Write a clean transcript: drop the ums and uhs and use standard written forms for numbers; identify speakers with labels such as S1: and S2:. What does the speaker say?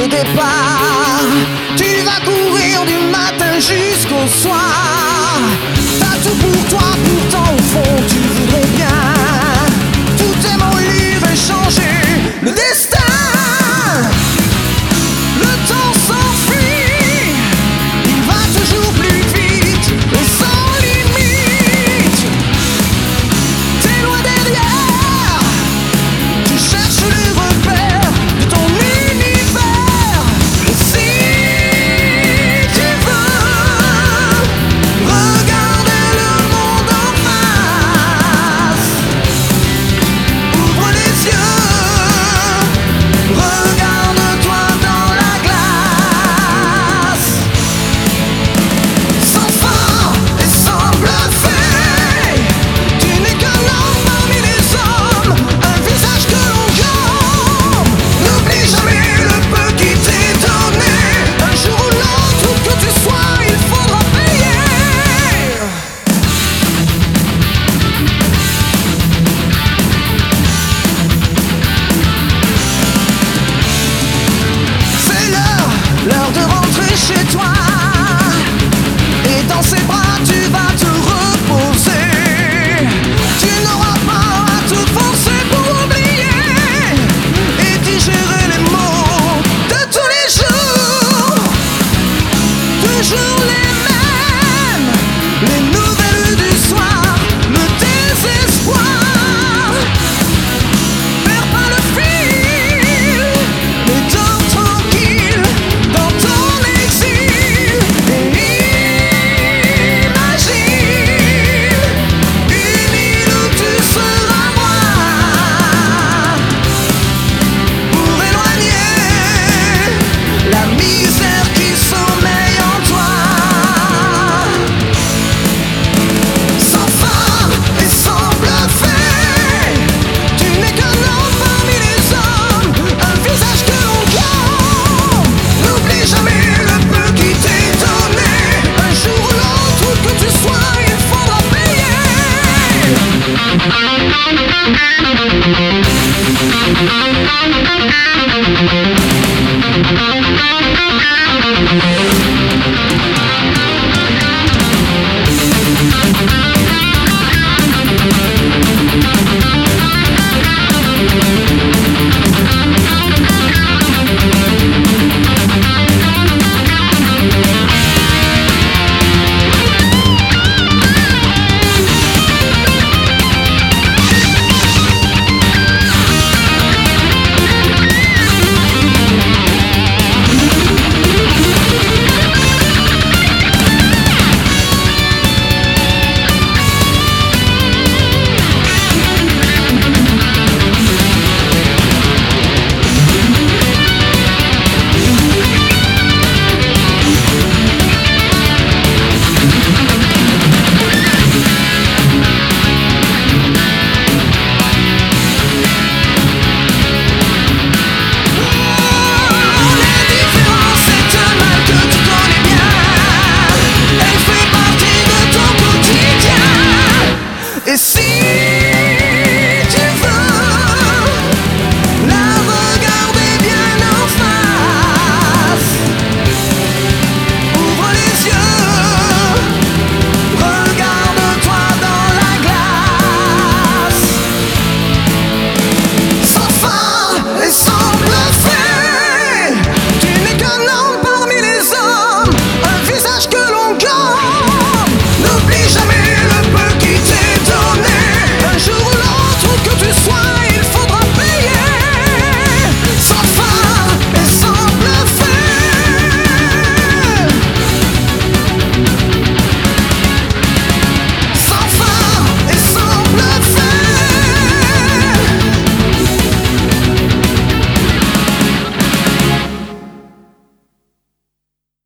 S1: départ. Tu vas courir du matin jusqu'au soir. T'as tout pour toi, pourtant au fond tu voudrais bien. Tout est mollu, veut changer le destin. Le temps s'enfuit, il va toujours plus vite et sans limite. T'es loin derrière, tu cherches les repères de ton univers. Et si tu veux regarder le monde en face, ouvre les yeux, regarde-toi dans la glace. Sans fin et sans bluffer, tu n'es qu'un homme parmi les hommes, un visage que l'on gomme. N'oublie jamais le peu qui t'est donné. Un jour ou l'autre, où que tu sois, il faudra payer. C'est l'heure de rentrer chez toi. Et dans ses bras tu vas te reposer. Tu n'auras pas à te forcer pour oublier et digérer les mots de tous les jours. Toujours les mêmes, les nouvelles du soir, le désespoir. Perds pas le fil, mais dors tranquille dans ton exil. Et imagine une île où tu seras moi, pour éloigner la misère qui sommeille en toi. Sans fin et sans bluffer, tu n'es qu'un homme parmi les hommes, un visage que l'on gomme. N'oublie jamais le peu qui t'est donné. Un jour ou l'autre, où que tu sois, il faudra payer.